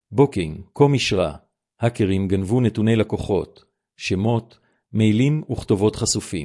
Booking.com אישרה. האקרים גנבו נתוני לקוחות, שמות, מיילים וכתובות חשופים.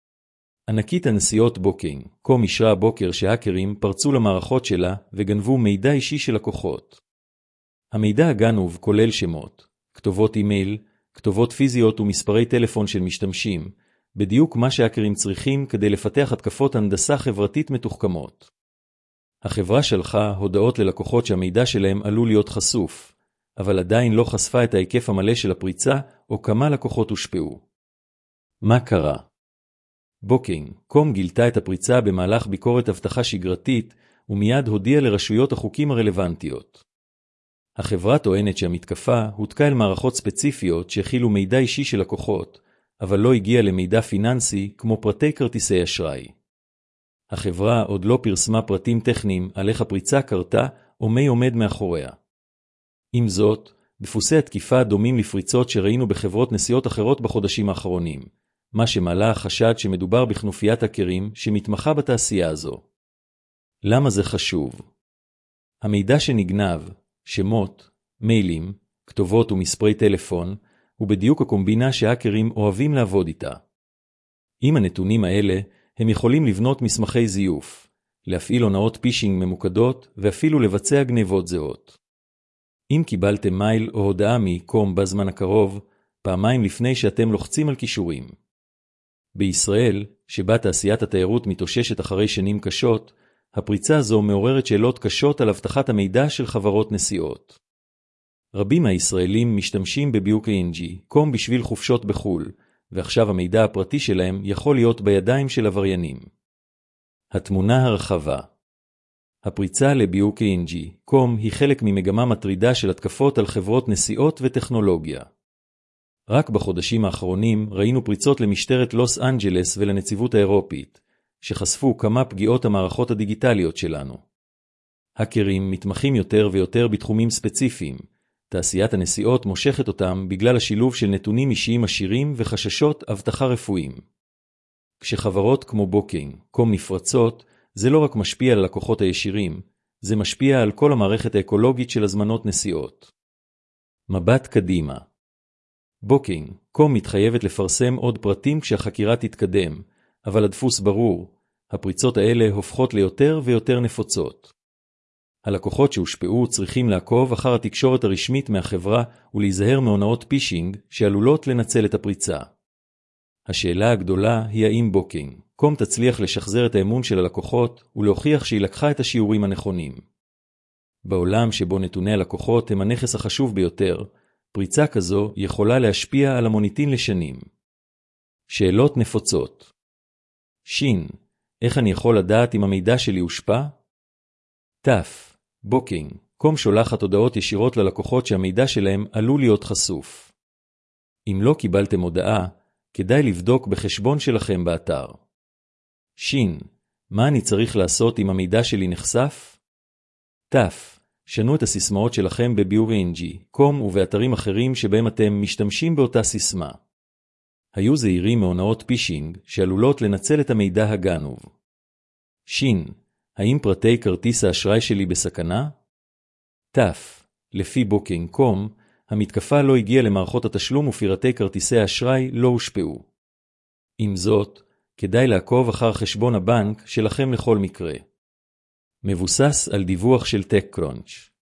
ענקית הנסיעות Booking.com אישרה הבוקר שהאקרים פרצו למערכות שלה וגנבו מידע אישי של לקוחות. המידע הגנוב כולל שמות, כתובות אימייל, כתובות פיזיות ומספרי טלפון של משתמשים, בדיוק מה שהאקרים צריכים כדי לפתח התקפות הנדסה חברתית מתוחכמות. החברה שלחה הודעות ללקוחות שהמידע שלהם עלול להיות חשוף, אבל עדיין לא חשפה את ההיקף המלא של הפריצה או כמה לקוחות הושפעו. מה קרה? Booking.com גילתה את הפריצה במהלך ביקורת אבטחה שגרתית ומיד הודיעה לרשויות החוקים הרלוונטיות. החברה טוענת שהמתקפה הותקה אל מערכות ספציפיות שהכילו מידע אישי של לקוחות, אבל לא הגיעה למידע פיננסי כמו פרטי כרטיסי אשראי. החברה עוד לא פרסמה פרטים טכניים על איך הפריצה קרתה או מי עומד מאחוריה. עם זאת, דפוסי התקיפה דומים לפריצות שראינו בחברות נסיעות אחרות בחודשים האחרונים, מה שמעלה החשד שמדובר בכנופיית האקרים שמתמחה בתעשייה הזו. למה זה חשוב? המידע שנגנב, שמות, מיילים, כתובות ומספרי טלפון, הוא בדיוק הקומבינה שהאקרים אוהבים לעבוד איתה. עם הנתונים האלה, הם יכולים לבנות מסמכי זיוף, להפעיל הונאות פישינג ממוקדות ואפילו לבצע גנבות זהות. אם קיבלתם מייל או הודעה מקום בזמן הקרוב, פעמיים לפני שאתם לוחצים על קישורים. בישראל, שבה תעשיית התיירות מתאוששת אחרי שנים קשות, הפריצה הזו מעוררת שאלות קשות על הבטחת המידע של חברות נסיעות. רבים מהישראלים משתמשים ב-Booking.com בשביל חופשות בחול, ועכשיו המידע הפרטי שלהם יכול להיות בידיים של עבריינים. התמונה הרחבה. הפריצה ל-Booking.com היא חלק ממגמה מטרידה של התקפות על חברות נסיעות וטכנולוגיה. רק בחודשים האחרונים ראינו פריצות למשטרת לוס אנג'לס ולנציבות האירופית, שחשפו כמה פגיעות המערכות הדיגיטליות שלנו. האקרים מתמחים יותר ויותר בתחומים ספציפיים. תעשיית הנסיעות מושכת אותם בגלל השילוב של נתונים אישיים עשירים וחששות אבטחה רפואיים. כשחברות כמו Booking.com נפרצות, זה לא רק משפיע על הלקוחות הישירים, זה משפיע על כל המערכת האקולוגית של הזמנות נסיעות. מבט קדימה. Booking.com מתחייבת לפרסם עוד פרטים כשהחקירה תתקדם, אבל הדפוס ברור, הפריצות האלה הופכות ליותר ויותר נפוצות. הלקוחות שהושפעו צריכים לעקוב אחר התקשורת הרשמית מהחברה ולהיזהר מהונאות פישינג שעלולות לנצל את הפריצה. השאלה הגדולה היא האם Booking.com תצליח לשחזר את האמון של הלקוחות ולהוכיח שהיא לקחה את השיעורים הנכונים. בעולם שבו נתוני הלקוחות הם הנכס החשוב ביותר, פריצה כזו יכולה להשפיע על המוניטין לשנים. שאלות נפוצות. שין, איך אני יכול לדעת אם המידע שלי הושפע? תף, Booking.com שולחת הודעות ישירות ללקוחות שהמידע שלהם עלול להיות חשוף. אם לא קיבלתם הודעה, כדאי לבדוק בחשבון שלכם באתר. שין, מה אני צריך לעשות אם המידע שלי נחשף? תף, שנו את הסיסמאות שלכם ב-Booking.com ובאתרים אחרים שבהם אתם משתמשים באותה סיסמה. היו זהירים מהונאות פישינג שעלולות לנצל את המידע הגנוב. שין, האם פרטי כרטיס האשראי שלי בסכנה? תף, לפי Booking.com, המתקפה לא הגיעה למערכות התשלום ופרטי כרטיסי האשראי לא הושפעו. עם זאת, כדאי לעקוב אחר חשבון הבנק שלכם לכל מקרה. מבוסס על דיווח של TechCrunch.